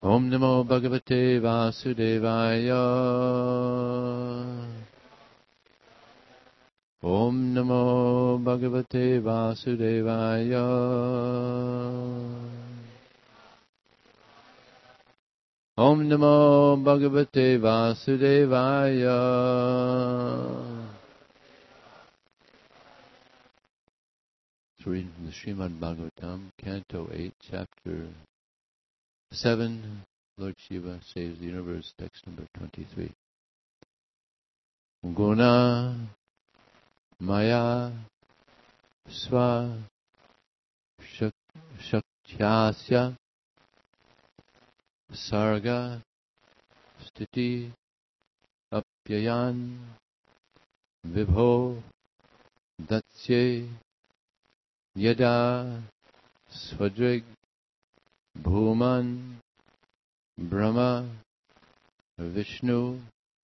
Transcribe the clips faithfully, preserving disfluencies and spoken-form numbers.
Om Namo Bhagavate Vasudevaya. Om Namo Bhagavate Vasudevaya. Om Namo Bhagavate Vasudevaya. It's reading from the Srimad Bhagavatam, Canto eight, Chapter seven, Lord Shiva Saves the Universe, text number twenty-three. Guna Maya Sva Shaktyasya Sarga Stiti Apyayan Vibho Datsye Yada Svadrig Bhuman Brahma Vishnu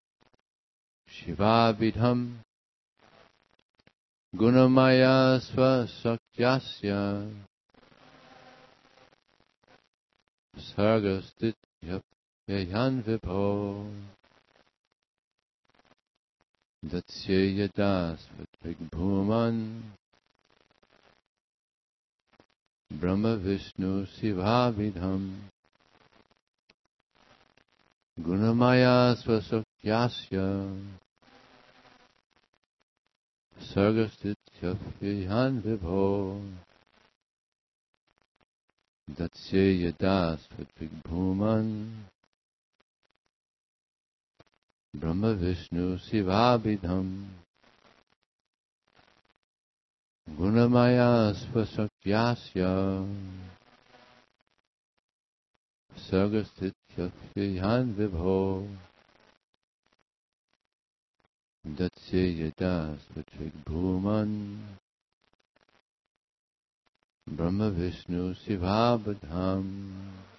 Shivavidham Gunamaya Svasakyasya Sargastit Yayan Vibho Datsye Yada Svadrig Bhuman Brahma Vishnu Shivavidham Gunamaya Svasakyasya Sargastityapyayan Vibho Datsye Yada Svatrigbhuman Brahma Vishnu Shivavidham Gunamaya Svasakyasya Sargastityapyayan Vibho Datsye Yada Svatrigbhuman Brahma Vishnu Shivavidham.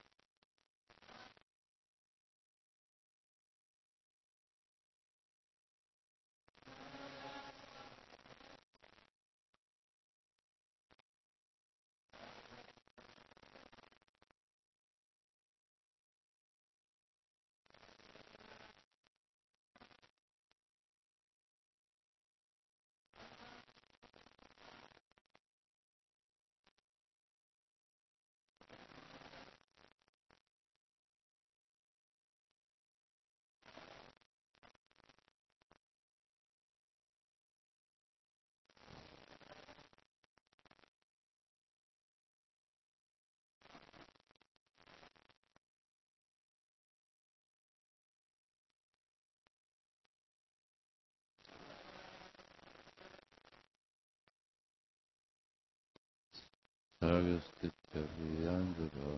Sargastityapyayan Vibho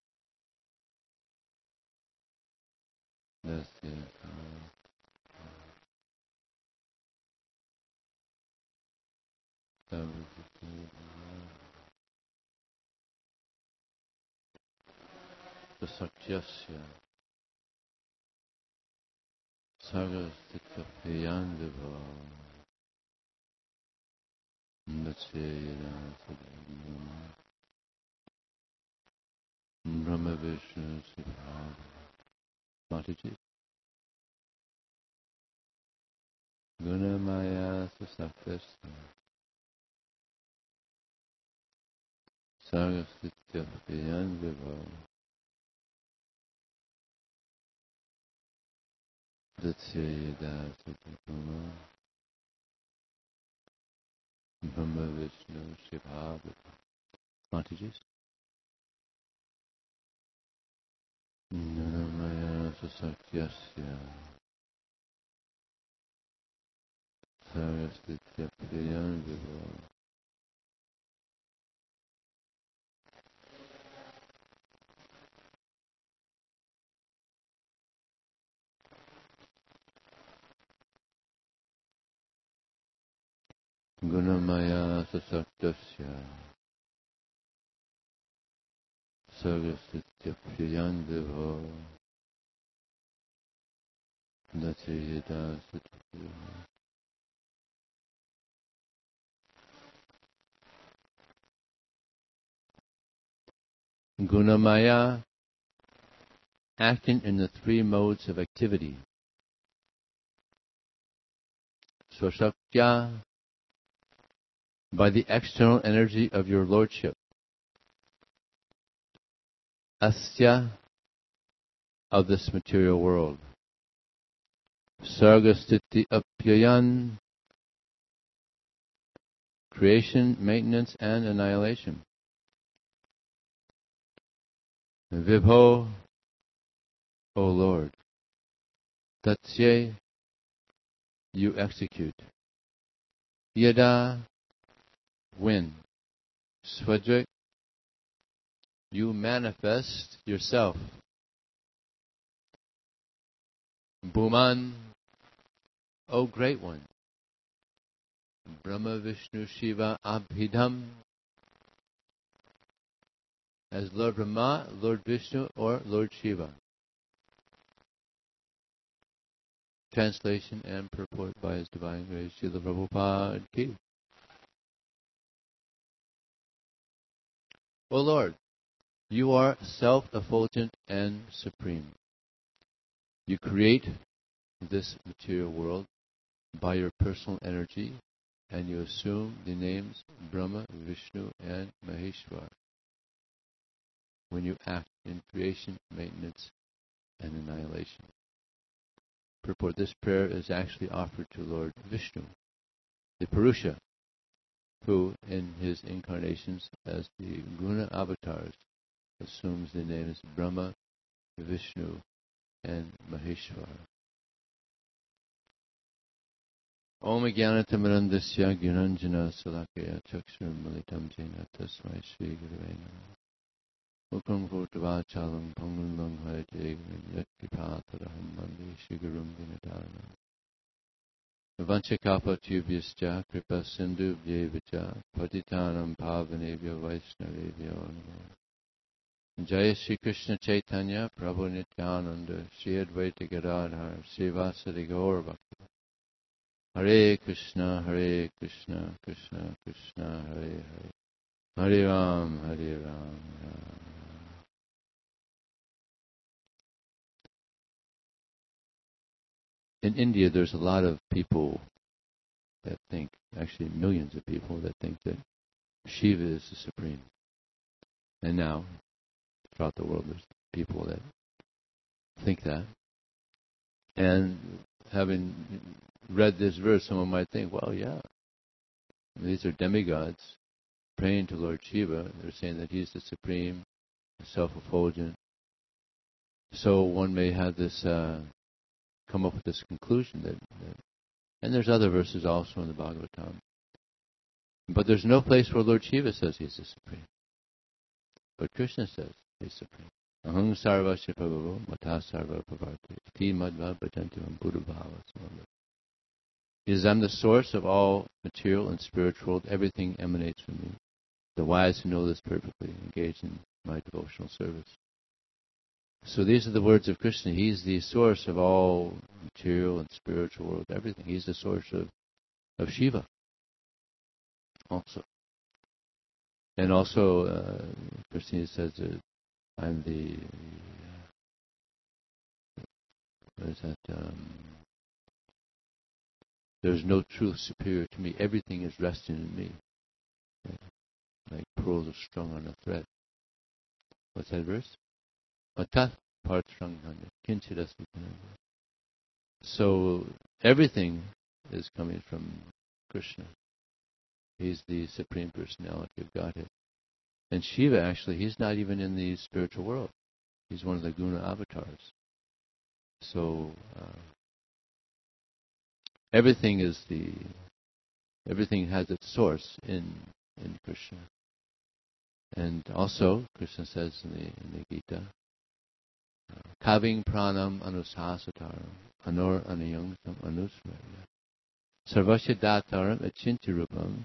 Datsye Svasakyasya Sargastityapyayan Vibho Datsye Yada Svatrigbhuman Brahma Vishnu Shivavidham. Mataji. Gunamaya Sasakyasya Sargastityapyayan Vibho Datsye Yada Svatrigbhuman Brahma Vishnu Shivavidham. Mataji. Gunamaya Sasakyasya Sargastityapyayan Vibho Gunamaya Sasakyasya Sargastityapyayan Vibho Datsye Yada Svatrigbhuman Gunamaya acting in the three modes of activity. Swasaktya, by the external energy of your lordship. Asya, of this material world. Sargasthiti apyayan, creation, maintenance, and annihilation. Vibho, O Lord. Tatsye, you execute. Yada, when. Svajik, you manifest yourself. Bhuman, O Great One. Brahma, Vishnu, Shiva, Abhidham, as Lord Brahma, Lord Vishnu, or Lord Shiva. Translation and purport by His Divine Grace, Srila Prabhupada Ki. O Lord, you are self-effulgent and supreme. You create this material world by your personal energy, and you assume the names Brahma, Vishnu, and Maheshwar when you act in creation, maintenance, and annihilation. Purport: this prayer is actually offered to Lord Vishnu, the Purusha, who in his incarnations as the Guna avatars assumes the names Brahma, Vishnu, and Maheshwar. Om Jnanatamarandasya Gyananjana Salakaya Chakshur Malitam Jena Tasmai Shri Gurave Namah. Ukam Kotavachalam Pangulam Hajay Yakipatharaham Mandi Shri Gurum Dinadarana. Vanchakapa Tubhyascha Kripa Sindhu Vyevacha Patitanam Pavanebhyo Vaishnavebhyo Namo. Jaya Shri Krishna Chaitanya Prabhu Nityananda Shri Advaita Gadadhar Srivasadi Gaur Bhakta. Hare Krishna, Hare Krishna, Krishna Krishna, Hare Hare, Hare Ram, Hare Ram, Ram. In India, there's a lot of people that think, actually millions of people that think that Shiva is the supreme. And now, throughout the world, there's people that think that. And having read this verse, someone might think, well, yeah, these are demigods praying to Lord Shiva. They're saying that he's the supreme, self-effulgent. So one may have this, uh, come up with this conclusion that, that, and there's other verses also in the Bhagavatam. But there's no place where Lord Shiva says he's the supreme. But Krishna says he's supreme. Aham sarva shipavavo mata sarva pavarti iti madhva bhajantivam buddha bhava. He says, I'm the source of all material and spiritual world. Everything emanates from me. The wise who know this perfectly engage in my devotional service. So these are the words of Krishna. He's the source of all material and spiritual world, everything. He's the source of, of Shiva also. And also, uh, Krishna says that I'm the, what is that, um, there's no truth superior to me. Everything is resting in me. Like pearls are strung on a thread. What's that verse? Atat partranghana kinchidasmi. So everything is coming from Krishna. He's the Supreme Personality of Godhead. And Shiva, actually, he's not even in the spiritual world. He's one of the Guna avatars. So uh, everything is the, everything has its source in in Krishna. And also, Krishna says in the, in the Gita, Kaving pranam anusasataram anor anayangtam anusmarya sarvasya dataram achintirupam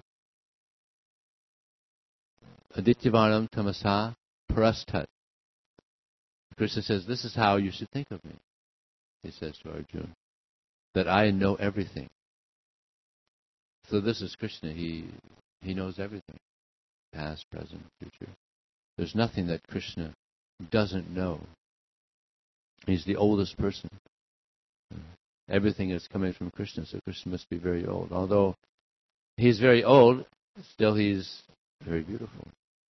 adityavanam tamasa parastat. Krishna says, this is how you should think of me. He says to Arjuna, that I know everything. So this is Krishna. He he knows everything. Past, present, future. There's nothing that Krishna doesn't know. He's the oldest person. Everything is coming from Krishna, so Krishna must be very old. Although he's very old, still he's very beautiful.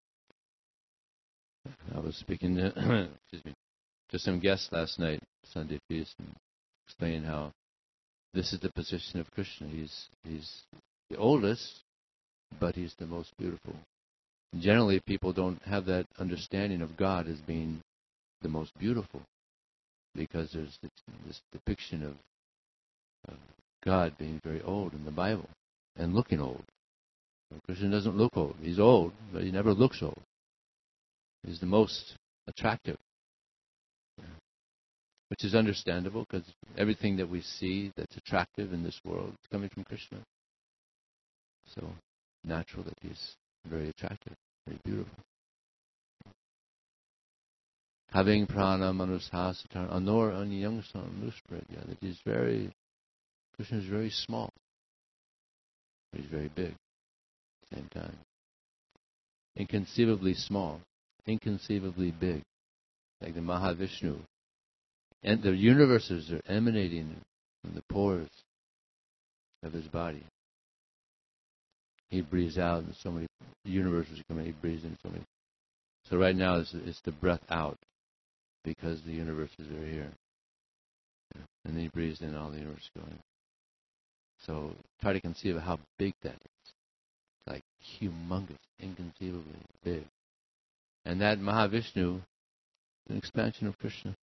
I was speaking to, excuse me, to some guests last night, Sunday feast, and explaining how this is the position of Krishna. He's he's the oldest, but he's the most beautiful. Generally, people don't have that understanding of God as being the most beautiful, because there's this, this depiction of, of God being very old in the Bible and looking old. Krishna doesn't look old. He's old, but he never looks old. He's the most attractive, which is understandable because everything that we see that's attractive in this world is coming from Krishna. So natural that he's very attractive, very beautiful. Having prana manushasatar anor anyangsam nuspradya, that he's very, Krishna is very small, but he's very big at the same time. Inconceivably small, inconceivably big, like the Mahavishnu. And the universes are emanating from the pores of his body. He breathes out, and so many universes come in. He breathes in so many. So right now, it's, it's the breath out, because the universes are here. And then he breathes in, all the universe going. So try to conceive of how big that is. It's like humongous, inconceivably big. And that Mahavishnu is an expansion of Krishna.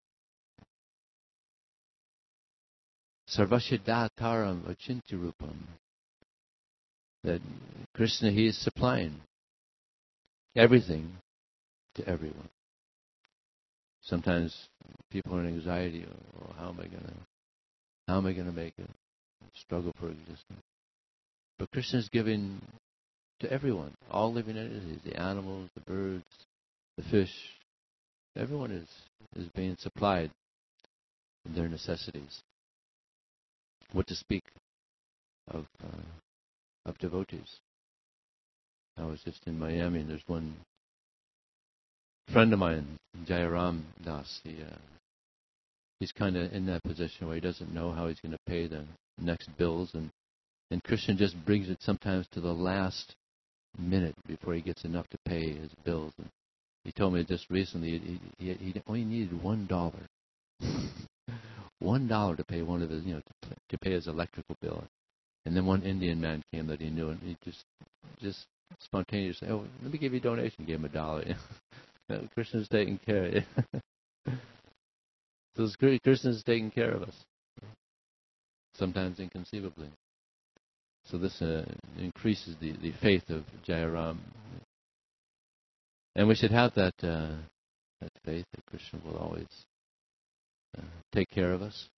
Sarvasya-dataram achintya-rupam. That Krishna, he is supplying everything to everyone. Sometimes people are in anxiety. Oh, how am I gonna, how am I gonna make it? Struggle for existence. But Krishna is giving to everyone, all living entities, the animals, the birds, the fish. Everyone is is being supplied in their necessities. What to speak of uh, of devotees? I was just in Miami, and there's one friend of mine, Jayaram Das. He uh, he's kind of in that position where he doesn't know how he's going to pay the next bills, and and Krishna just brings it sometimes to the last minute before he gets enough to pay his bills. And he told me just recently he he, he only needed one dollar, one dollar to pay one of his, you know, to, to pay his electrical bill. And then one Indian man came that he knew, and he just just spontaneously, oh, let me give you a donation. Gave him a dollar. Krishna's taking care of you. So Krishna's taking care of us, sometimes inconceivably. So this uh, increases the, the faith of Jayaram. And we should have that uh, that faith that Krishna will always uh, take care of us.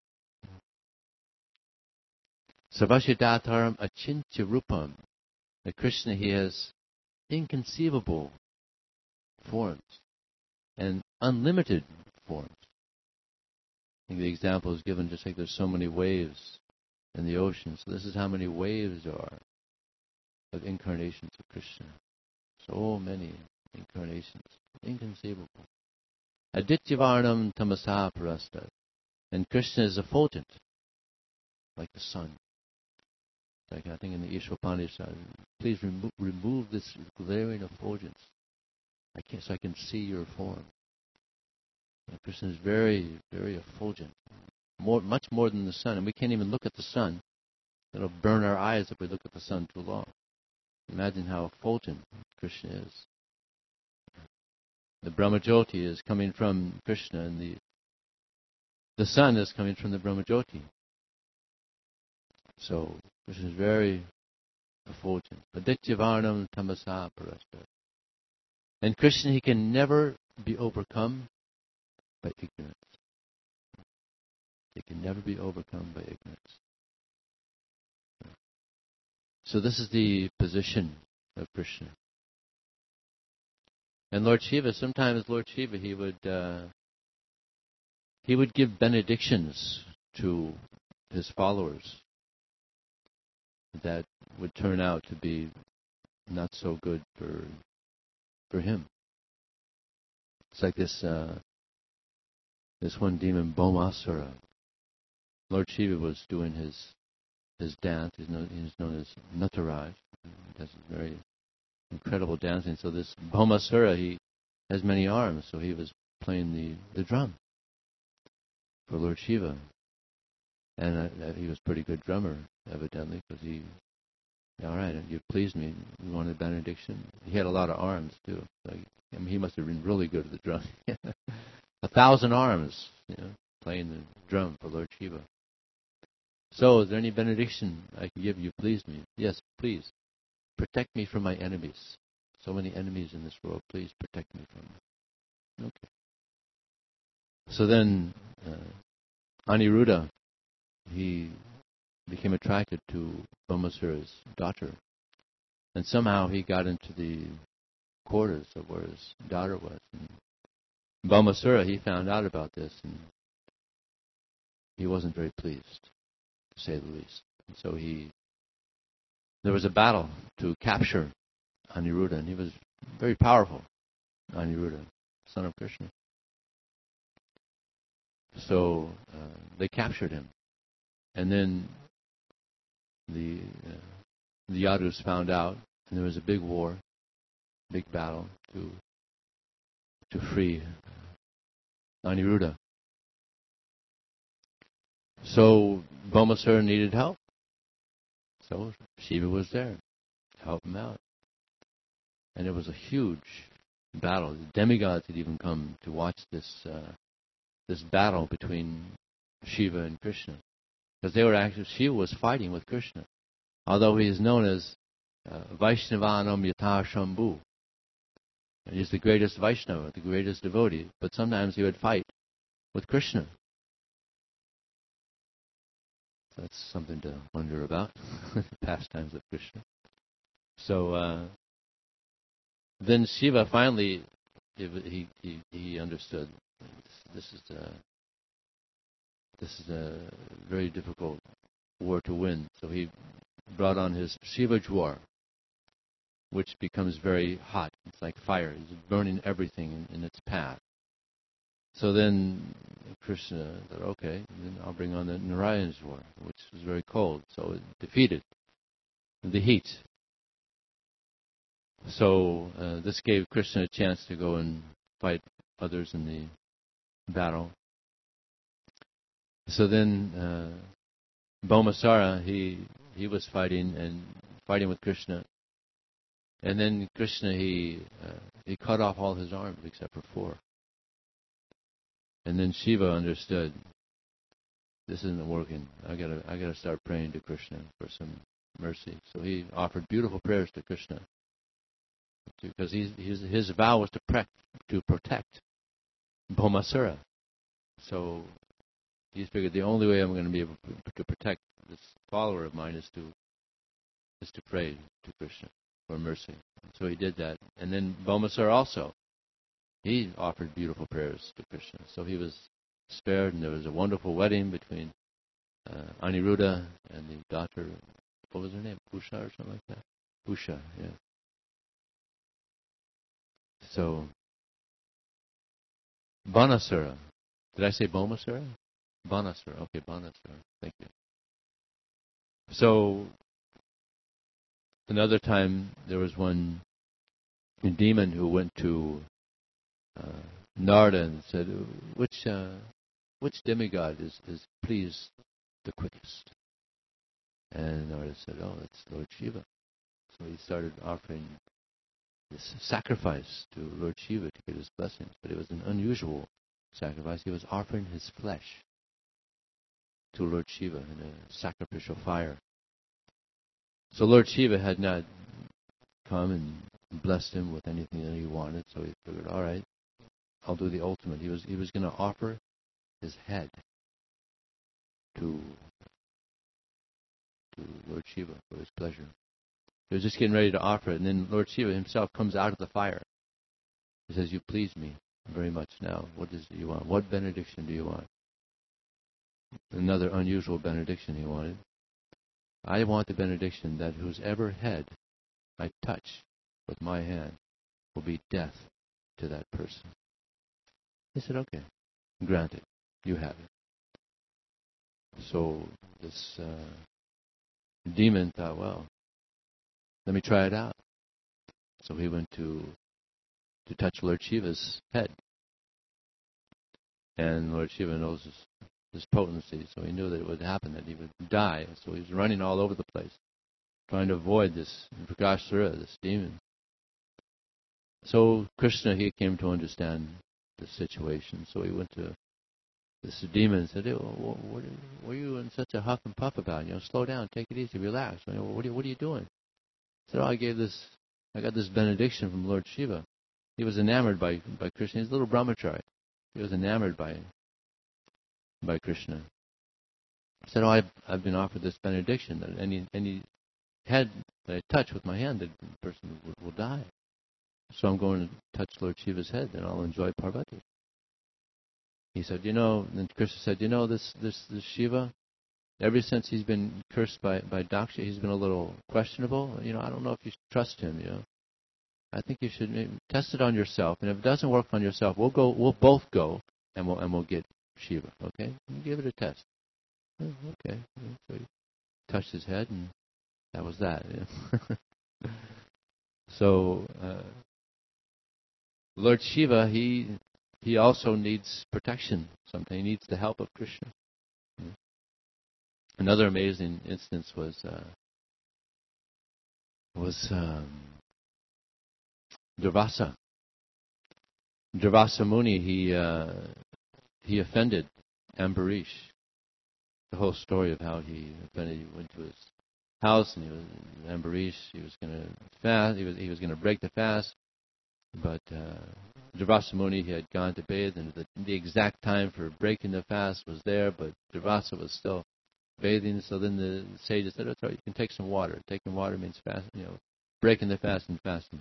Sarvasya-dataram achintya rupam. That Krishna, he has inconceivable forms and unlimited forms. I think the example is given just like there's so many waves in the ocean. So this is how many waves there are of incarnations of Krishna. So many incarnations. Inconceivable. Adityavarnam tamasa parasta. And Krishna is effulgent, like the sun. Like I think in the Ishopanishad, please remo- remove this glaring effulgence. I can't, so I can see your form. And Krishna is very, very effulgent. More, much more than the sun. And we can't even look at the sun. It'll burn our eyes if we look at the sun too long. Imagine how effulgent Krishna is. The Brahmajyoti is coming from Krishna, and the the sun is coming from the Brahmajyoti. So Krishna is very effulgent. Adityavarnam tamasa parasta. And Krishna, he can never be overcome by ignorance. He can never be overcome by ignorance. So this is the position of Krishna. And Lord Shiva, sometimes Lord Shiva, he would uh, he would give benedictions to his followers that would turn out to be not so good for for him. It's like this uh, this one demon, Bhaumasura. Lord Shiva was doing his his dance. He's known, he's known as Nataraj. He does very incredible dancing. So this Bhaumasura, he has many arms. So he was playing the, the drum for Lord Shiva. And uh, he was a pretty good drummer, evidently, because he, all right, you pleased me. You wanted benediction. He had a lot of arms, too. So he, I mean, he must have been really good at the drum. A thousand arms, you know, playing the drum for Lord Shiva. So, is there any benediction I can give you? Please me. Yes, please. Protect me from my enemies. So many enemies in this world. Please protect me from them. Okay. So then, uh, Aniruddha, he became attracted to Bhaumasura's daughter. And somehow he got into the quarters of where his daughter was. And Bhaumasura, he found out about this, and he wasn't very pleased, to say the least. And so he, there was a battle to capture Aniruddha, and he was very powerful, Aniruddha, son of Krishna. So uh, they captured him, and then the uh, the Yadus found out, and there was a big war, big battle to to free Aniruddha. So Bhaumasura needed help. So Shiva was there to help him out. And it was a huge battle. The demigods had even come to watch this uh, this battle between Shiva and Krishna. Because they were actually, Shiva was fighting with Krishna. Although he is known as uh, Vaishnavanam Yatha Shambhu. He's the greatest Vaishnava, the greatest devotee. But sometimes he would fight with Krishna. That's something to wonder about, the pastimes of Krishna. So uh, then Shiva finally, he he he understood this, this is a this is a very difficult war to win. So he brought on his Shiva Jwar, which becomes very hot. It's like fire. It's burning everything in, in its path. So then Krishna said, okay, then I'll bring on the Narayan Jwar, which was very cold. So it defeated the heat. So uh, this gave Krishna a chance to go and fight others in the battle. So then uh, Bhaumasura, he he was fighting and fighting with Krishna. And then Krishna, he uh, he cut off all his arms except for four. And then Shiva understood, this isn't working. I gotta I gotta start praying to Krishna for some mercy. So he offered beautiful prayers to Krishna, because he's, his his vow was to pre- to protect Bhaumasura. So he figured the only way I'm going to be able to protect this follower of mine is to is to pray to Krishna for mercy. So he did that. And then Bhaumasura also, he offered beautiful prayers to Krishna. So he was spared, and there was a wonderful wedding between uh, Aniruddha and the daughter, what was her name, Pusha or something like that? Pusha, yeah. So, Banasura. Did I say Bhaumasura? Banasura. Okay, Banasura. Thank you. So, another time there was one demon who went to uh, Narada and said, which uh, which demigod is, is pleased the quickest? And Narada said, oh, it's Lord Shiva. So he started offering this sacrifice to Lord Shiva to get his blessings. But it was an unusual sacrifice. He was offering his flesh to Lord Shiva in a sacrificial fire. So Lord Shiva had not come and blessed him with anything that he wanted, so he figured, all right, I'll do the ultimate. He was he was going to offer his head to to Lord Shiva for his pleasure. He was just getting ready to offer it, and then Lord Shiva himself comes out of the fire. He says, you please me very much now. What is it you want? What benediction do you want? Another unusual benediction he wanted. I want the benediction that whosever head I touch with my hand will be death to that person. He said, okay, granted. You have it. So this uh, demon thought, well, let me try it out. So he went to to touch Lord Shiva's head. And Lord Shiva knows his, his potency, so he knew that it would happen, that he would die. So he was running all over the place, trying to avoid this Prakashasura, this demon. So Krishna, he came to understand the situation. So he went to this demon and said, hey, what, what, what are you in such a huff and puff about? You know, slow down, take it easy, relax. You know, what, are you, what are you doing? He said, oh, I gave this, I got this benediction from Lord Shiva. He was enamored by, by Krishna. He's a little brahmachari. He was enamored by by Krishna. He said, oh, I've, I've been offered this benediction that any any head that I touch with my hand, the person will, will die. So I'm going to touch Lord Shiva's head, and I'll enjoy Parvati. He said, you know, and Krishna said, you know, this this, this Shiva, ever since he's been cursed by, by Daksha, he's been a little questionable. You know, I don't know if you should trust him, you know. I think you should maybe test it on yourself, and if it doesn't work on yourself, we'll go, we'll both go, and we'll and we'll get Shiva, okay? Give it a test. Oh, okay. So he touched his head, and that was that. Yeah. So uh, Lord Shiva, he he also needs protection. Sometimes he needs the help of Krishna. Yeah. Another amazing instance was uh, was um, Durvasa. Durvasa Muni, he uh, he offended Ambarish. The whole story of how he offended, he went to his house and he was Ambarish. He was going to fast. He was he was going to break the fast, but uh, Durvasa Muni, he had gone to bathe, and the, the exact time for breaking the fast was there, but Durvasa was still bathing. So then the sages said, "That's right. You can take some water. Taking water means fast. You know, breaking the fast and fasting."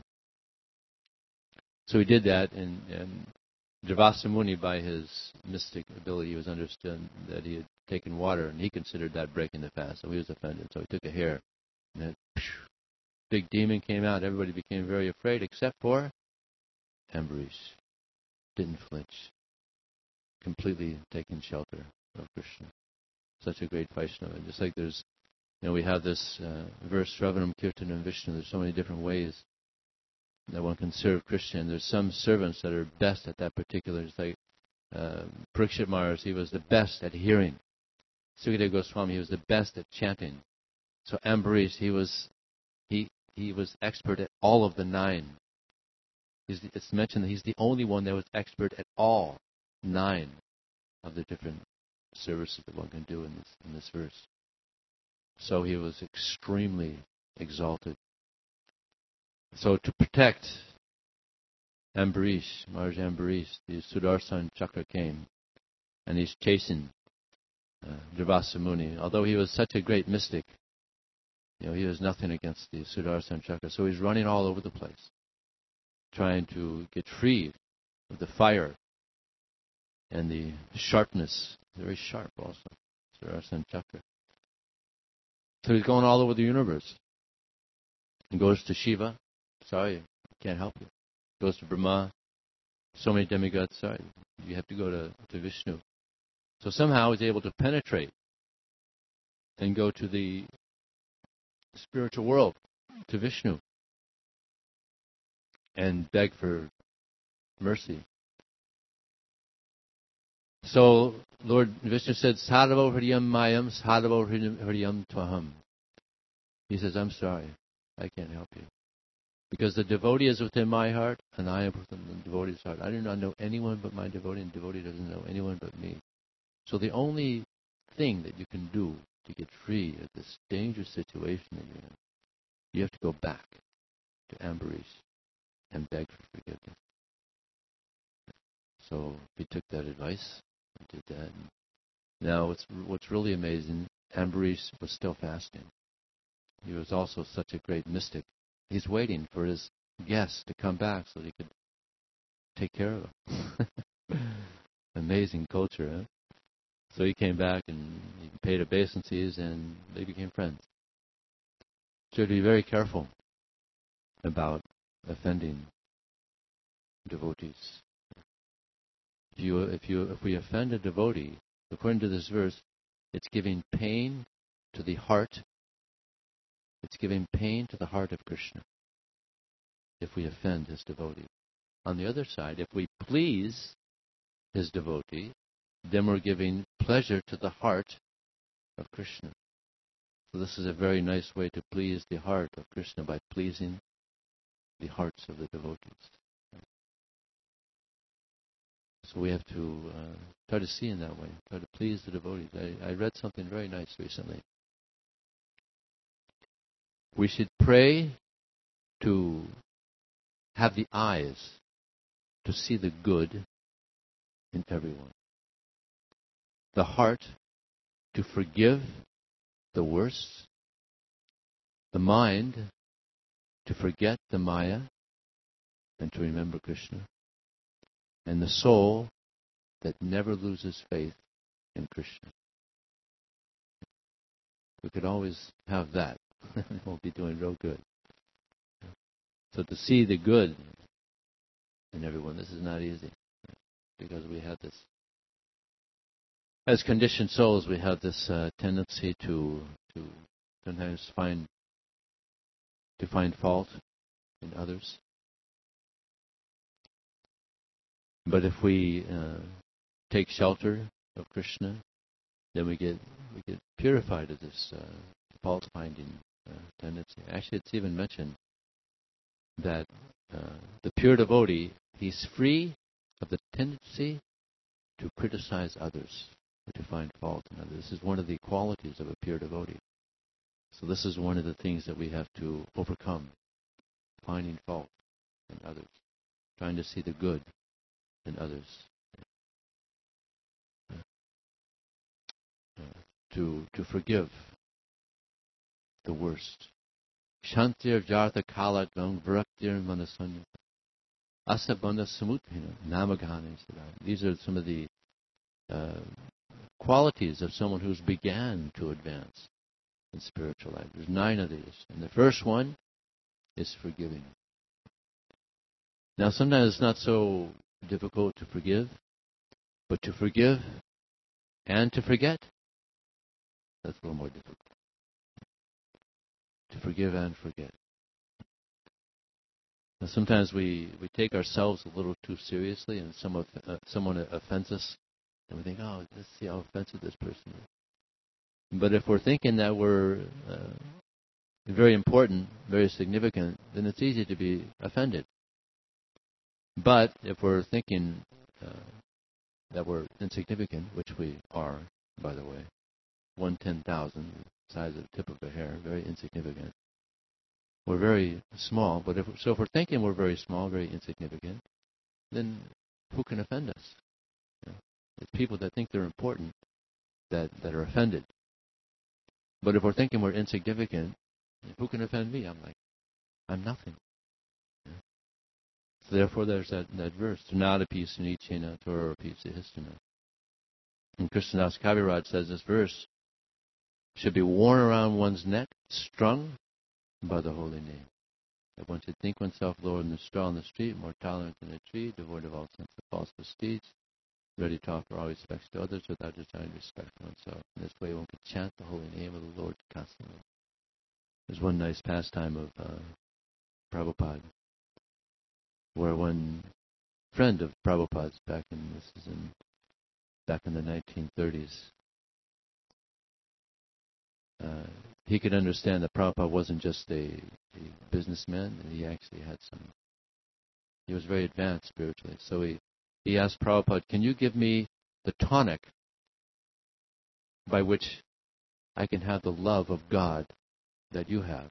So he did that, and, and Durvasa Muni, by his mystic ability, he was understood that he had taken water, and he considered that breaking the fast. So he was offended. So he took a hair, and that phew, big demon came out. Everybody became very afraid, except for Ambarish. Didn't flinch, completely taking shelter of Krishna. Such a great Vaishnava. Just like there's, you know, we have this uh, verse, Shravanam, Kirtanam, Vishnu. There's so many different ways that one can serve Krishna. And there's some servants that are best at that particular. It's like uh, Parikshit Maharaj, he was the best at hearing. Sukadeva Goswami, he was the best at chanting. So Ambarish, he was he he was expert at all of the nine. He's, it's mentioned that he's the only one that was expert at all nine of the different services that one can do in this in this verse. So he was extremely exalted. So to protect Ambarish, Maharaj Ambarish, the Sudarshan Chakra came, and he's chasing uh, Durvasa Muni. Although he was such a great mystic, you know, he was nothing against the Sudarshan Chakra. So he's running all over the place, trying to get free of the fire and the sharpness. Very sharp also, Sudarshan Chakra. So he's going all over the universe. He goes to Shiva. Sorry, can't help you. Goes to Brahma. So many demigods. Sorry, you have to go to, to Vishnu. So somehow he's able to penetrate and go to the spiritual world, to Vishnu, and beg for mercy. So Lord Vishnu said, Sadhavo Hridayam Mayam, Sadhavo Hridayam Tvaham. He says, I'm sorry, I can't help you. Because the devotee is within my heart, and I am within the devotee's heart. I do not know anyone but my devotee, and the devotee doesn't know anyone but me. So the only thing that you can do to get free of this dangerous situation that you're in, you have to go back to Ambarish and beg for forgiveness. So he took that advice and did that. And now what's, what's really amazing, Ambarish was still fasting. He was also such a great mystic. He's waiting for his guests to come back so that he could take care of them. Amazing culture, huh? So he came back and he paid obeisances and they became friends. So to be very careful about offending devotees. you if you if we offend a devotee, according to this verse, it's giving pain to the heart. It's giving pain to the heart of Krishna if we offend his devotee. On the other side, if we please his devotee, then we're giving pleasure to the heart of Krishna. So this is a very nice way to please the heart of Krishna, by pleasing the hearts of the devotees. So we have to uh, try to see in that way, try to please the devotees. I, I read something very nice recently. We should pray to have the eyes to see the good in everyone, the heart to forgive the worst, the mind to forget the Maya and to remember Krishna, and the soul that never loses faith in Krishna. We could always have that. We'll be doing real good. So to see the good in everyone, this is not easy, because we have this, as conditioned souls, we have this uh, tendency to to sometimes find to find fault in others. But if we uh, take shelter of Krishna, then we get we get purified of this uh, fault-finding uh, tendency. Actually, it's even mentioned that uh, the pure devotee, he's free of the tendency to criticize others, or to find fault in others. This is one of the qualities of a pure devotee. So this is one of the things that we have to overcome, finding fault in others, trying to see the good in others, uh, uh, to to forgive the worst. Shantir jartha kalatvam vraktir manasanya asabandha samuthina namagane. These are some of the uh, qualities of someone who's began to advance in spiritual life. There's nine of these. And the first one is forgiving. Now, sometimes it's not so difficult to forgive, but to forgive and to forget, that's a little more difficult. To forgive and forget. Now, sometimes we, we take ourselves a little too seriously, and some of, uh, someone offends us, and we think, oh, let's see how offensive this person is. But if we're thinking that we're uh, very important, very significant, then it's easy to be offended. But if we're thinking uh, that we're insignificant, which we are, by the way, one ten thousand, the size of the tip of a hair, very insignificant. We're very small, but if so if we're thinking we're very small, very insignificant, then who can offend us? You know, it's people that think they're important that, that are offended. But if we're thinking we're insignificant, who can offend me? I'm like, I'm nothing. You know? So therefore there's that, that verse, Tanadapi Sunichena Tororapi Sihistana. And Krishnadas Kaviraj says this verse should be worn around one's neck, strung by the holy name. That one should think oneself lower than the straw on the street, more tolerant than a tree, devoid of all sense of false misdeeds, ready to offer all respects to others without desiring respect for oneself. In this way one could chant the holy name of the Lord constantly. There's one nice pastime of uh, Prabhupada, where one friend of Prabhupada's back in this is in back in the nineteen thirties, uh, he could understand that Prabhupada wasn't just a, a businessman, and he actually had some, he was very advanced spiritually. So he, he asked Prabhupada, can you give me the tonic by which I can have the love of God that you have?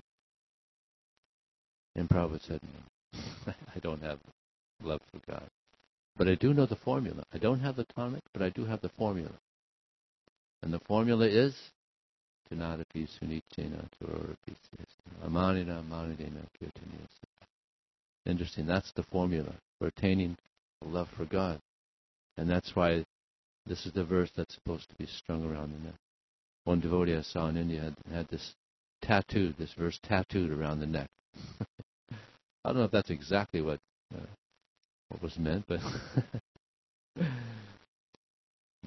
And Prabhupada said, no, I don't have love for God. But I do know the formula. I don't have the tonic, but I do have the formula. And the formula is Tanadapi Sunichena Tororapi Amanina Amanidena Kirtaniya. Interesting. That's the formula for attaining the love for God. And that's why this is the verse that's supposed to be strung around the neck. One devotee I saw in India had, had this tattooed, this verse tattooed around the neck. I don't know if that's exactly what uh, what was meant, but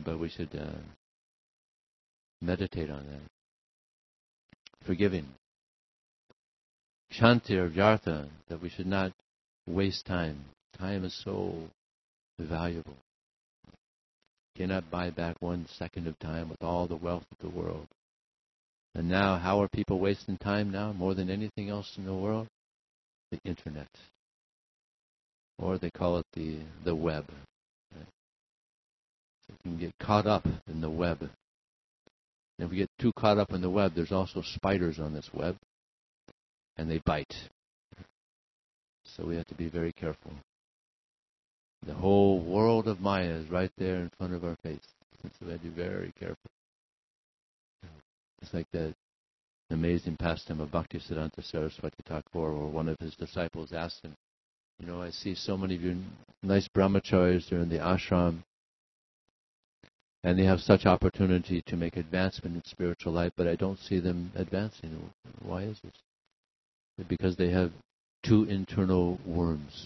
but we should uh, meditate on that. Forgiving. Kshanti or Vyartha, that we should not waste time. Time is so valuable. You cannot buy back one second of time with all the wealth of the world. And now, how are people wasting time now more than anything else in the world? The internet. Or they call it the, the web. Right? So you can get caught up in the web. And if we get too caught up in the web, there's also spiders on this web. And they bite. So we have to be very careful. The whole world of Maya is right there in front of our face. So we have to be very careful. It's like that amazing pastime of Bhaktisiddhanta Saraswati Thakur, where one of his disciples asked him, you know, I see so many of you nice brahmacharis, they're in the ashram, and they have such opportunity to make advancement in spiritual life, but I don't see them advancing. Why is this? Because they have two internal worms.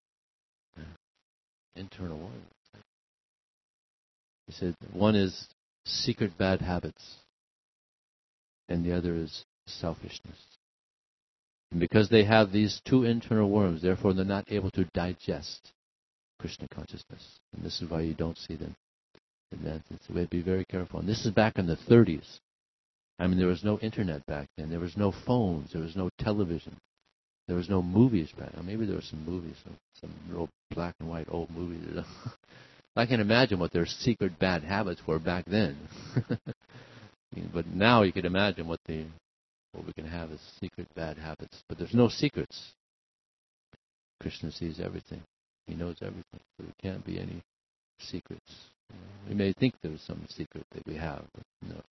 Internal worms. He said, one is secret bad habits, and the other is selfishness. And because they have these two internal worms, therefore they're not able to digest Krishna consciousness. And this is why you don't see them advancing. So we have to be very careful. And this is back in the thirties. I mean, there was no internet back then. There was no phones. There was no television. There was no movies back then. Maybe there were some movies, some, some real black and white old movies. I can imagine what their secret bad habits were back then. But now you can imagine what the what we can have as secret bad habits. But there's no secrets. Krishna sees everything. He knows everything. So there can't be any secrets. We may think there's some secret that we have, but no.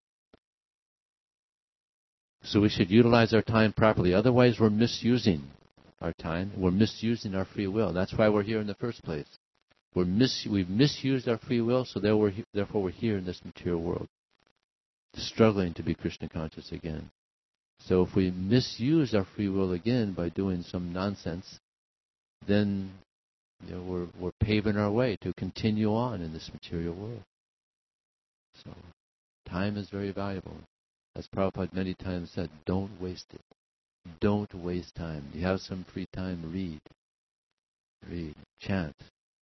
So we should utilize our time properly. Otherwise, we're misusing our time. We're misusing our free will. That's why we're here in the first place. We're mis- we've misused our free will, so there we're he- therefore we're here in this material world, struggling to be Krishna conscious again. So if we misuse our free will again by doing some nonsense, then you know, we're we're paving our way to continue on in this material world. So time is very valuable. As Prabhupada many times said, don't waste it. Don't waste time. You have some free time, read. Read. Chant.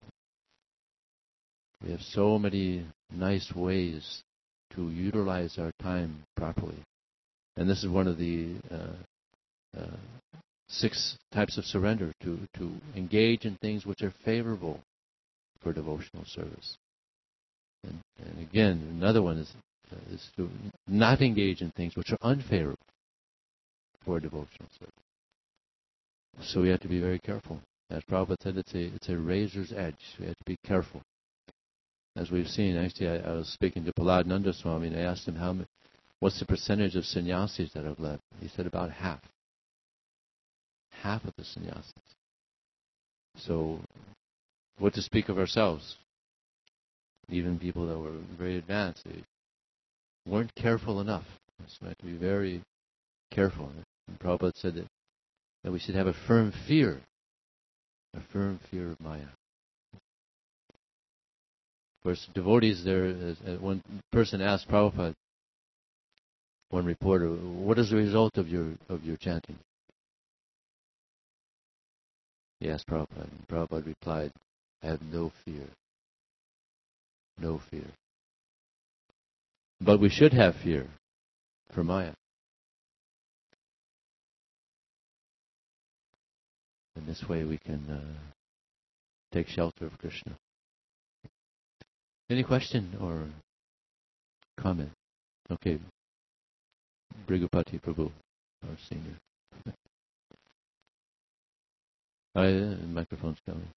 We have so many nice ways to utilize our time properly. And this is one of the uh, uh, six types of surrender, to, to engage in things which are favorable for devotional service. And, and again, another one is, uh, is to not engage in things which are unfavorable for devotional service. So we have to be very careful. As Prabhupada said, it's a, it's a razor's edge. We have to be careful. As we've seen, actually, I, I was speaking to Prahlad Nanda Swami, and I asked him, how, what's the percentage of sannyasis that have left? He said about half. Half of the sannyasis. So, what to speak of ourselves? Even people that were very advanced, they weren't careful enough. So we have to be very careful. And Prabhupada said that, that we should have a firm fear, a firm fear of Maya. Of course, devotees there, one person asked Prabhupada, one reporter, what is the result of your of your chanting? He asked Prabhupada, and Prabhupada replied, I have no fear. No fear. But we should have fear for Maya. In this way we can uh, take shelter of Krishna. Any question or comment? Okay. Brigupati Prabhu, our senior. Oh, yeah, the microphone's coming.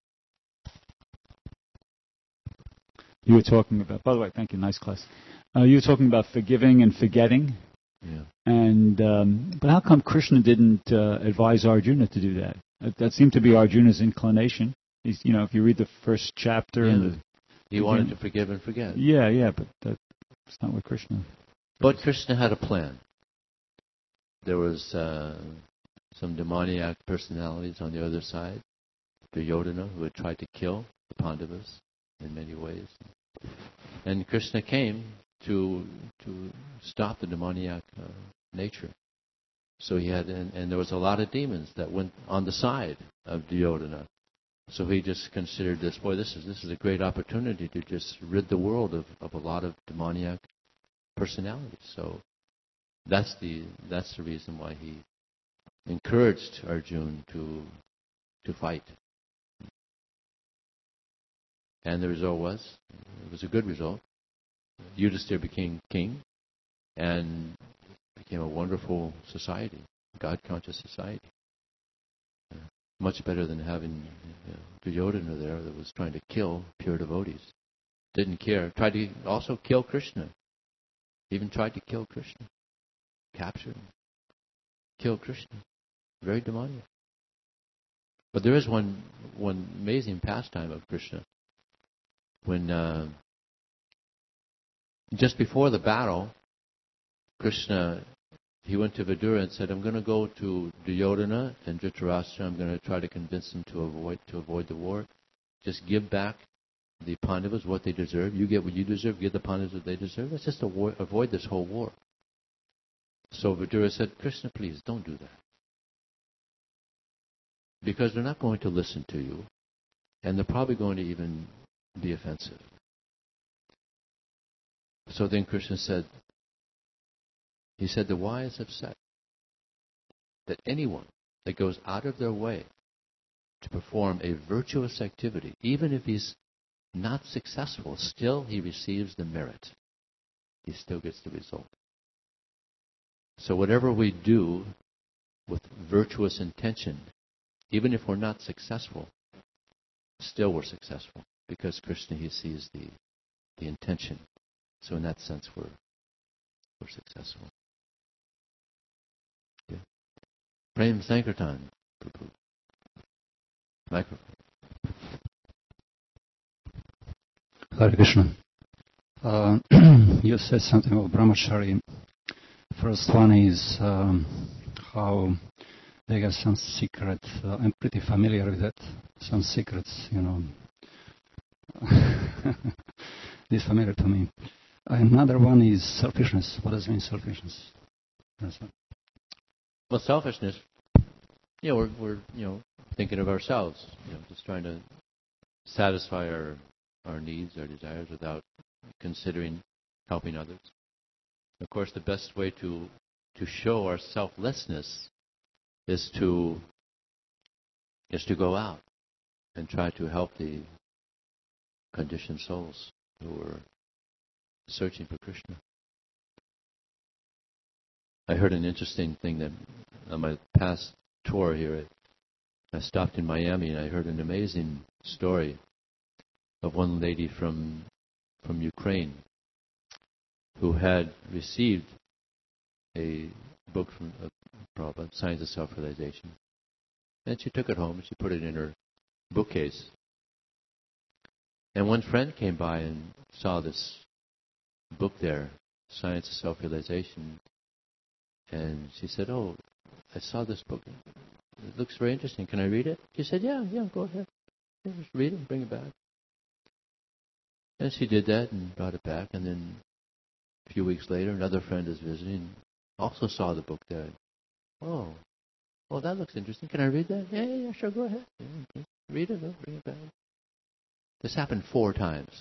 You were talking about, by the way, thank you, nice class. Uh, you were talking about forgiving and forgetting. Yeah. And um, but how come Krishna didn't uh, advise Arjuna to do that? that? That seemed to be Arjuna's inclination. He's, you know, if you read the first chapter, Yeah. and the, he wanted to forgive and forget. Yeah, yeah, but that's not what Krishna. But Krishna had a plan. There was uh, some demoniac personalities on the other side, Duryodhana, who had tried to kill the Pandavas in many ways. And Krishna came to to stop the demoniac uh, nature. So he had, and, and there was a lot of demons that went on the side of Duryodhana. So he just considered this, boy, this is this is a great opportunity to just rid the world of, of a lot of demoniac personalities. So that's the that's the reason why he encouraged Arjuna to to fight. And the result was, it was a good result. Yudhisthira became king and became a wonderful society, God-conscious society. Uh, much better than having you know, Duryodhana there that was trying to kill pure devotees. Didn't care. Tried to also kill Krishna. Even tried to kill Krishna. Capture him. Kill Krishna. Very demoniac. But there is one one amazing pastime of Krishna. When uh, just before the battle, Krishna, he went to Vidura and said, I'm going to go to Duryodhana and Dhritarashtra. I'm going to try to convince them to avoid to avoid the war. Just give back the Pandavas what they deserve. You get what you deserve. Give the Pandavas what they deserve. Let's just avoid, avoid this whole war. So Vidura said, Krishna, please, don't do that. Because they're not going to listen to you. And they're probably going to even be offensive. So then Krishna said, he said, the wise have said that anyone that goes out of their way to perform a virtuous activity, even if he's not successful, still he receives the merit. He still gets the result. So whatever we do with virtuous intention, even if we're not successful, still we're successful. Because Krishna, he sees the the intention. So in that sense, we're we're successful. Okay. Prem Sankirtan. Microphone. Hare Krishna. Uh, you said something about brahmachari. First one is um, how they have some secret. Uh, I'm pretty familiar with that. Some secrets, you know. This is familiar to me. Another one is selfishness. What does it mean, selfishness? Well, selfishness, you know, we're, we're you know thinking of ourselves, you know, just trying to satisfy our our needs, our desires, without considering helping others. Of course, the best way to to show our selflessness is to is to go out and try to help the conditioned souls who are searching for Krishna. I heard an interesting thing that on my past tour here, I stopped in Miami and I heard an amazing story of one lady from from Ukraine who had received a book from uh, Prabhupada, Science of Self-Realization, and she took it home and she put it in her bookcase. And one friend came by and saw this book there, Science of Self-Realization, and she said, oh, I saw this book. It looks very interesting. Can I read it? She said, yeah, yeah, go ahead. Yeah, just read it and bring it back. And she did that and brought it back. And then a few weeks later, another friend is visiting, also saw the book there. Oh, well, that looks interesting. Can I read that? Yeah, yeah, yeah, sure, go ahead. Yeah, okay. Read it, bring it back. This happened four times.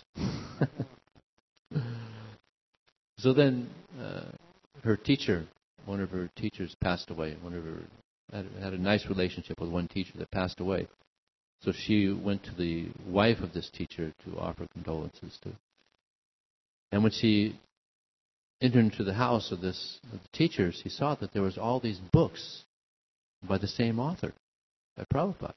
So then uh, her teacher, one of her teachers passed away. One of her had, had a nice relationship with one teacher that passed away. So she went to the wife of this teacher to offer condolences to. And when she entered into the house of this of the teacher, she saw that there was all these books by the same author, by Prabhupada.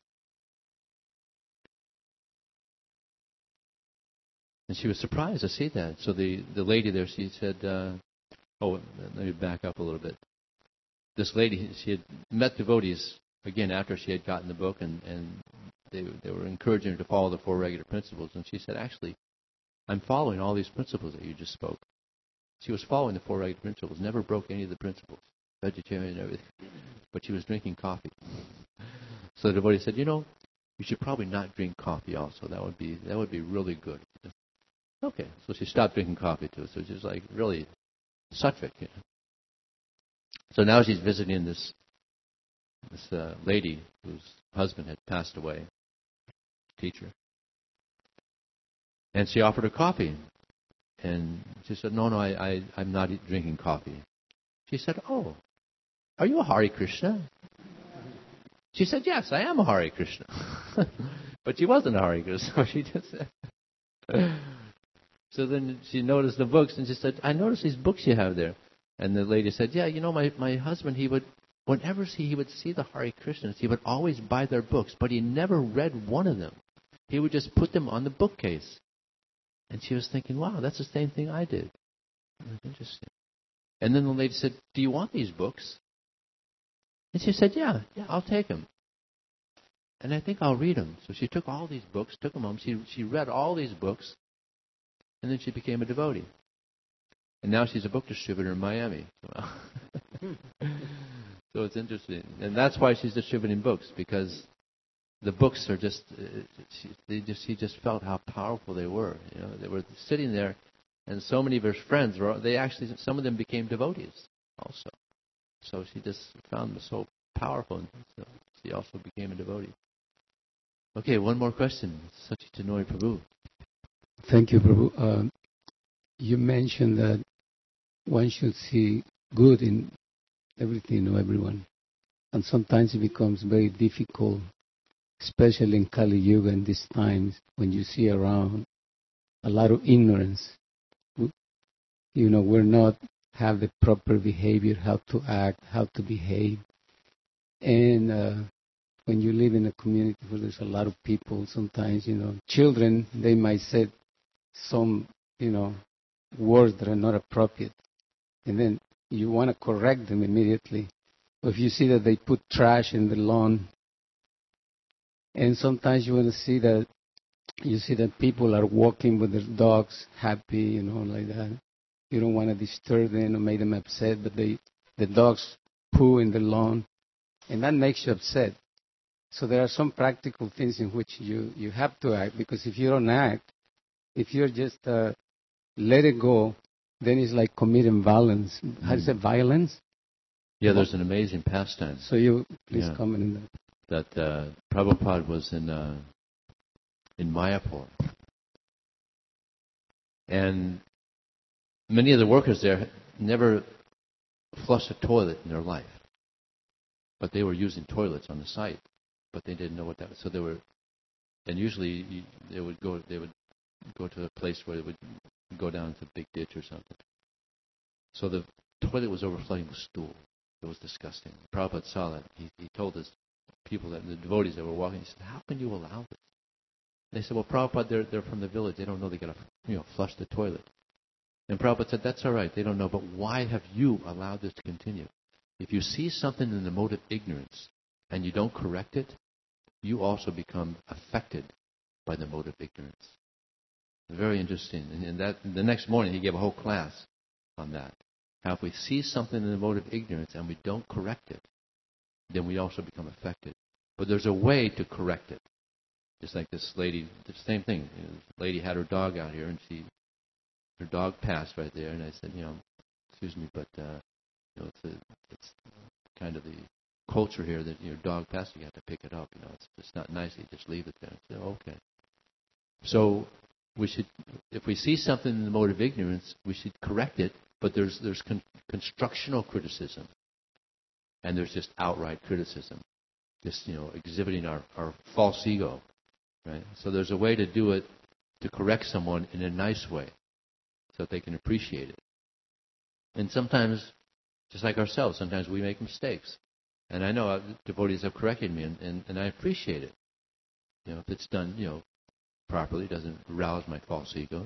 And she was surprised to see that. So the, the lady there, she said, uh, oh, let me back up a little bit. This lady, she had met devotees, again, after she had gotten the book, and, and they, they were encouraging her to follow the four regular principles. And she said, actually, I'm following all these principles that you just spoke. She was following the four regular principles, never broke any of the principles, vegetarian and everything. But she was drinking coffee. So the devotee said, you know, you should probably not drink coffee also. That would be that would be really good. Okay, so she stopped drinking coffee too. So she's like really sattvic. You know? So now she's visiting this this uh, lady whose husband had passed away, teacher. And she offered her coffee. And she said, no, no, I, I, I'm not drinking coffee. She said, oh, are you a Hare Krishna? She said, yes, I am a Hare Krishna. But she wasn't a Hare Krishna. She just said. So then she noticed the books, and she said, I noticed these books you have there. And the lady said, yeah, you know, my, my husband, he would, whenever he, he would see the Hare Krishnas, he would always buy their books, but he never read one of them. He would just put them on the bookcase. And she was thinking, wow, that's the same thing I did. Interesting. And then the lady said, do you want these books? And she said, yeah, yeah, I'll take them. And I think I'll read them. So she took all these books, took them home. She, she read all these books, and then she became a devotee. And now she's a book distributor in Miami. So it's interesting. And that's why she's distributing books, because the books are just, uh, she, they just, she just felt how powerful they were. You know, they were sitting there, and so many of her friends were, they actually, some of them became devotees also. So she just found them so powerful, and so she also became a devotee. Okay, one more question. Sachitanori Prabhu. Thank you, Prabhu. Uh, you mentioned that one should see good in everything or everyone. And sometimes it becomes very difficult, especially in Kali Yuga in these times, when you see around a lot of ignorance. You know, we're not have the proper behavior, how to act, how to behave. And uh, when you live in a community where there's a lot of people, sometimes, you know, children, they might say some, you know, words that are not appropriate. And then you want to correct them immediately. Or if you see that they put trash in the lawn, and sometimes you want to see that, you see that people are walking with their dogs happy, you know, like that. You don't want to disturb them or make them upset, but they, the dogs poo in the lawn, and that makes you upset. So there are some practical things in which you, you have to act, because if you don't act, if you're just uh, let it go, then it's like committing violence. How do you say violence? Yeah, there's an amazing pastime. So you please yeah. comment on that. That uh, Prabhupada was in uh, in Mayapur, and many of the workers there never flushed a toilet in their life, but they were using toilets on the site, but they didn't know what that was. So they were, and usually they would go they would go to a place where they would go down into a big ditch or something. So the toilet was overflowing with stool. It was disgusting. Prabhupada saw that. He, he told his people, that the devotees that were walking, he said, how can you allow this? And they said, well, Prabhupada, they're, they're from the village. They don't know they got to, you know, flush the toilet. And Prabhupada said, that's all right. They don't know. But why have you allowed this to continue? If you see something in the mode of ignorance and you don't correct it, you also become affected by the mode of ignorance. Very interesting. And, and that the next morning he gave a whole class on that. How if we see something in the mode of ignorance and we don't correct it, then we also become affected. But there's a way to correct it. Just like this lady, the same thing. You know, this lady had her dog out here, and she, her dog passed right there, and I said, you know, excuse me, but uh, you know, it's a, it's kind of the culture here that your dog passed, you have to pick it up. You know, it's just not nice. You just leave it there. I said, okay. So we should, if we see something in the mode of ignorance, we should correct it. But there's there's con- constructional criticism, and there's just outright criticism, just you know exhibiting our, our false ego, right? So there's a way to do it, to correct someone in a nice way, so that they can appreciate it. And sometimes, just like ourselves, sometimes we make mistakes, and I know uh, devotees have corrected me, and, and, and I appreciate it. You know, if it's done, you know, properly, doesn't rouse my false ego.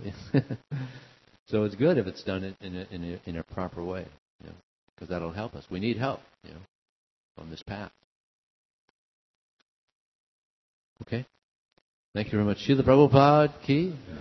So it's good if it's done in a, in a, in a proper way, you know, because that'll help us. We need help, you know, on this path. Okay? Thank you very much. Srila Prabhupada ki